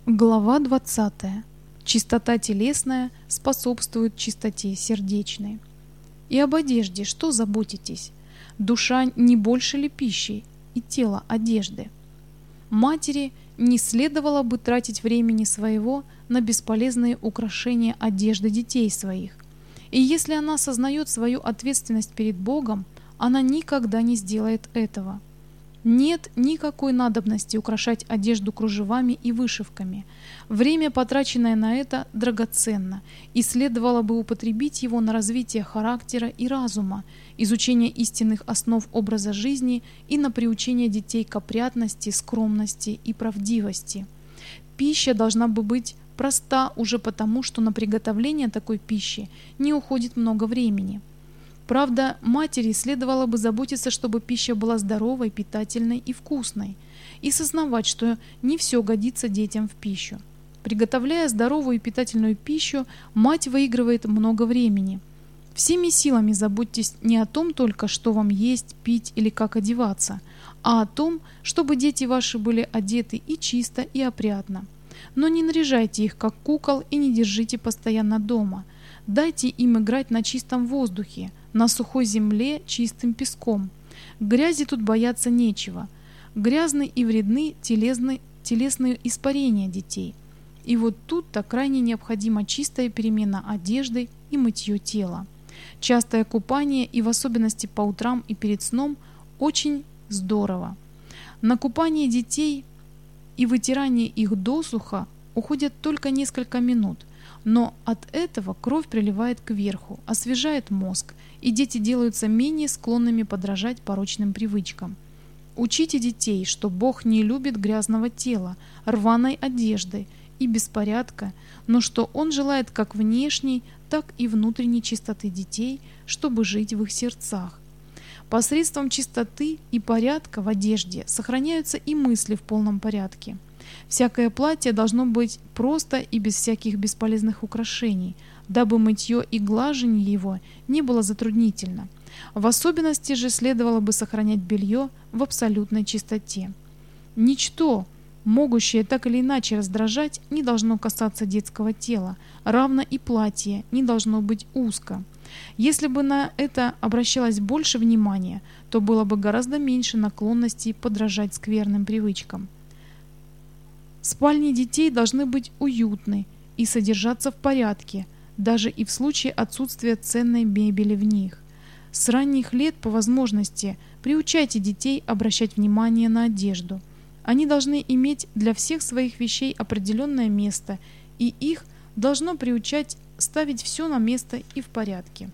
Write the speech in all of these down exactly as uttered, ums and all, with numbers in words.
Глава двадцатая. Чистота телесная способствует чистоте сердечной. И об одежде что заботитесь? Душа не больше ли пищи, и тело одежды? Матери не следовало бы тратить времени своего на бесполезные украшения одежды детей своих. И если она сознает свою ответственность перед Богом, она никогда не сделает этого. Нет никакой надобности украшать одежду кружевами и вышивками. Время, потраченное на это, драгоценно, и следовало бы употребить его на развитие характера и разума, изучение истинных основ образа жизни и на приучение детей к опрятности, скромности и правдивости. Пища должна бы быть проста уже потому, что на приготовление такой пищи не уходит много времени. Правда, матери следовало бы заботиться, чтобы пища была здоровой, питательной и вкусной, и сознавать, что не все годится детям в пищу. Приготовляя здоровую и питательную пищу, мать выигрывает много времени. Всеми силами заботьтесь не о том только, что вам есть, пить или как одеваться, а о том, чтобы дети ваши были одеты и чисто, и опрятно. Но не наряжайте их, как кукол, и не держите постоянно дома. Дайте им играть на чистом воздухе, на сухой земле чистым песком. Грязи тут бояться нечего. Грязны и вредны телесны, телесные испарения детей. И вот тут-то крайне необходима чистая перемена одежды и мытье тела. Частое купание, и в особенности по утрам и перед сном, очень здорово. На купание детей и вытирание их досуха уходят только несколько минут. Но от этого кровь приливает кверху, освежает мозг, и дети делаются менее склонными подражать порочным привычкам. Учите детей, что Бог не любит грязного тела, рваной одежды и беспорядка, но что Он желает как внешней, так и внутренней чистоты детей, чтобы жить в их сердцах. Посредством чистоты и порядка в одежде сохраняются и мысли в полном порядке. Всякое платье должно быть просто и без всяких бесполезных украшений, дабы мытье и глажение его не было затруднительно. В особенности же следовало бы сохранять белье в абсолютной чистоте. Ничто, могущее так или иначе раздражать, не должно касаться детского тела, равно и платье не должно быть узко. Если бы на это обращалось больше внимания, то было бы гораздо меньше наклонностей подражать скверным привычкам. Спальни детей должны быть уютны и содержаться в порядке, даже и в случае отсутствия ценной мебели в них. С ранних лет по возможности приучайте детей обращать внимание на одежду. Они должны иметь для всех своих вещей определенное место, и их должно приучать ставить все на место и в порядке.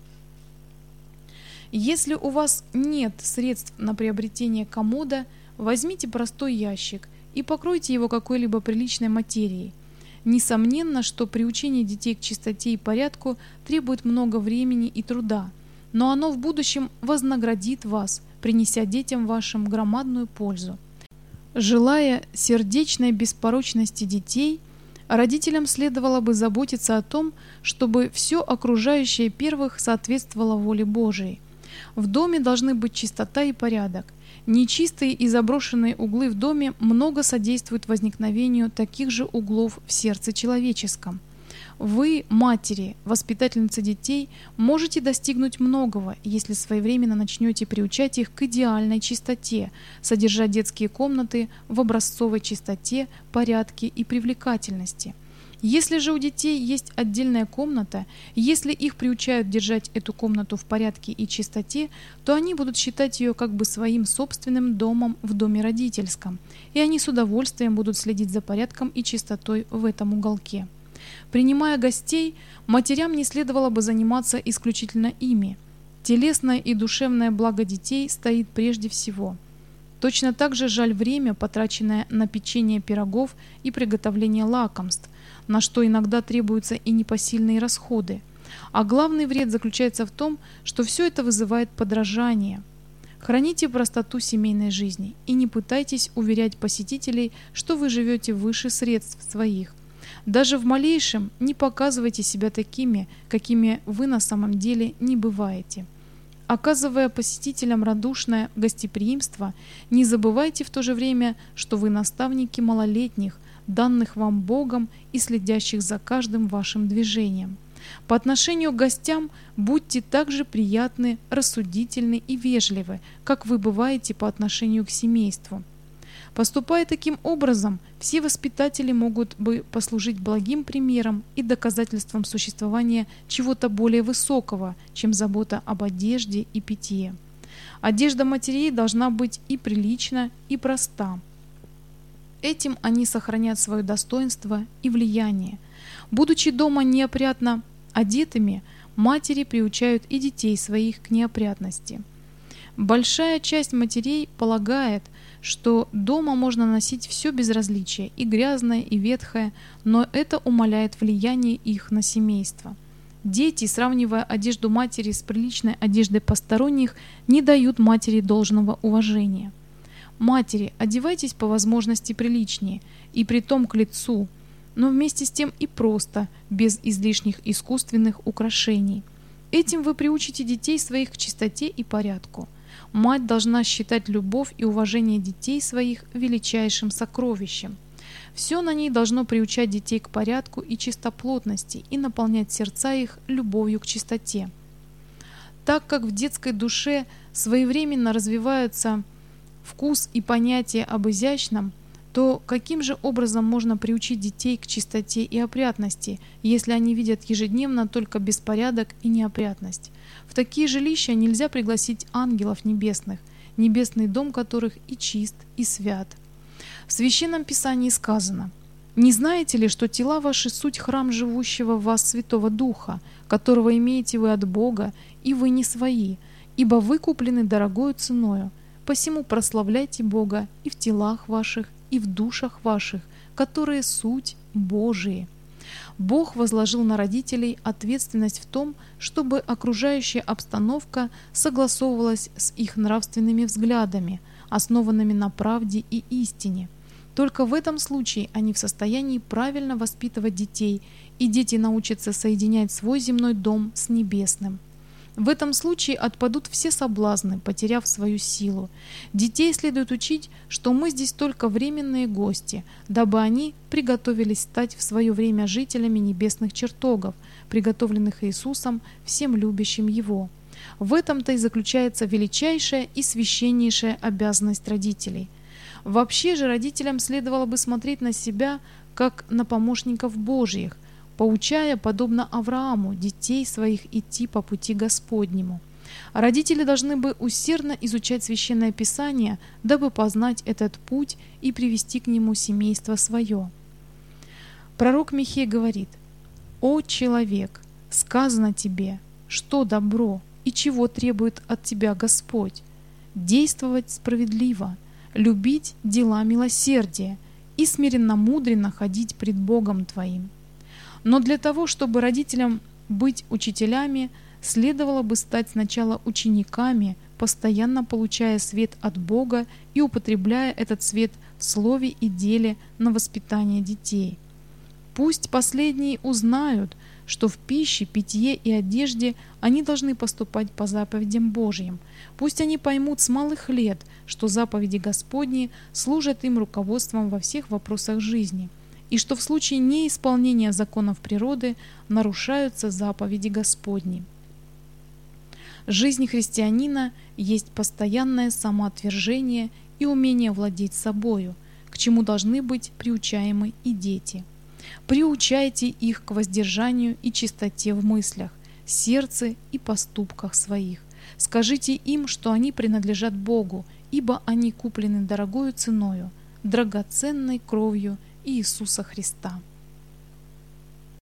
Если у вас нет средств на приобретение комода, возьмите простой ящик и покройте его какой-либо приличной материей. Несомненно, что приучение детей к чистоте и порядку требует много времени и труда, но оно в будущем вознаградит вас, принеся детям вашим громадную пользу. Желая сердечной беспорочности детей, родителям следовало бы заботиться о том, чтобы все окружающее первых соответствовало воле Божией. В доме должны быть чистота и порядок. Нечистые и заброшенные углы в доме много содействуют возникновению таких же углов в сердце человеческом. Вы, матери, воспитательницы детей, можете достигнуть многого, если своевременно начнете приучать их к идеальной чистоте, содержать детские комнаты в образцовой чистоте, порядке и привлекательности. Если же у детей есть отдельная комната, если их приучают держать эту комнату в порядке и чистоте, то они будут считать ее как бы своим собственным домом в доме родительском, и они с удовольствием будут следить за порядком и чистотой в этом уголке. Принимая гостей, матерям не следовало бы заниматься исключительно ими. Телесное и душевное благо детей стоит прежде всего. Точно так же жаль время, потраченное на печенье пирогов и приготовление лакомств, на что иногда требуются и непосильные расходы. А главный вред заключается в том, что все это вызывает подражание. Храните простоту семейной жизни и не пытайтесь уверять посетителей, что вы живете выше средств своих. Даже в малейшем не показывайте себя такими, какими вы на самом деле не бываете. Оказывая посетителям радушное гостеприимство, не забывайте в то же время, что вы наставники малолетних, данных вам Богом и следящих за каждым вашим движением. По отношению к гостям будьте также приятны, рассудительны и вежливы, как вы бываете по отношению к семейству. Поступая таким образом, все воспитатели могут бы послужить благим примером и доказательством существования чего-то более высокого, чем забота об одежде и питье. Одежда матерей должна быть и прилична, и проста. Этим они сохранят свое достоинство и влияние. Будучи дома неопрятно одетыми, матери приучают и детей своих к неопрятности. Большая часть матерей полагает, что дома можно носить все без различия, и грязное, и ветхое, но это умаляет влияние их на семейство. Дети, сравнивая одежду матери с приличной одеждой посторонних, не дают матери должного уважения. Матери, одевайтесь по возможности приличнее, и притом к лицу, но вместе с тем и просто, без излишних искусственных украшений. Этим вы приучите детей своих к чистоте и порядку. Мать должна считать любовь и уважение детей своих величайшим сокровищем. Все на ней должно приучать детей к порядку и чистоплотности и наполнять сердца их любовью к чистоте. Так как в детской душе своевременно развиваются вкус и понятие об изящном, то каким же образом можно приучить детей к чистоте и опрятности, если они видят ежедневно только беспорядок и неопрятность? В такие жилища нельзя пригласить ангелов небесных, небесный дом которых и чист, и свят. В Священном Писании сказано: «Не знаете ли, что тела ваши суть храм живущего в вас Святого Духа, которого имеете вы от Бога, и вы не свои, ибо вы куплены дорогою ценою? Посему прославляйте Бога и в телах ваших, и в душах ваших, которые суть Божии». Бог возложил на родителей ответственность в том, чтобы окружающая обстановка согласовывалась с их нравственными взглядами, основанными на правде и истине. Только в этом случае они в состоянии правильно воспитывать детей, и дети научатся соединять свой земной дом с небесным. В этом случае отпадут все соблазны, потеряв свою силу. Детей следует учить, что мы здесь только временные гости, дабы они приготовились стать в свое время жителями небесных чертогов, приготовленных Иисусом всем любящим Его. В этом-то и заключается величайшая и священнейшая обязанность родителей. Вообще же родителям следовало бы смотреть на себя, как на помощников Божьих, поучая, подобно Аврааму, детей своих идти по пути Господнему. Родители должны бы усердно изучать Священное Писание, дабы познать этот путь и привести к нему семейство свое. Пророк Михей говорит: «О человек, сказано тебе, что добро и чего требует от тебя Господь? Действовать справедливо, любить дела милосердия и смиренно-мудренно ходить пред Богом твоим». Но для того, чтобы родителям быть учителями, следовало бы стать сначала учениками, постоянно получая свет от Бога и употребляя этот свет в слове и деле на воспитание детей. Пусть последние узнают, что в пище, питье и одежде они должны поступать по заповедям Божьим. Пусть они поймут с малых лет, что заповеди Господни служат им руководством во всех вопросах жизни, и что в случае неисполнения законов природы нарушаются заповеди Господни. Жизнь христианина есть постоянное самоотвержение и умение владеть собою, к чему должны быть приучаемы и дети. Приучайте их к воздержанию и чистоте в мыслях, сердце и поступках своих. Скажите им, что они принадлежат Богу, ибо они куплены дорогою ценою, драгоценной кровью Иисуса Христа.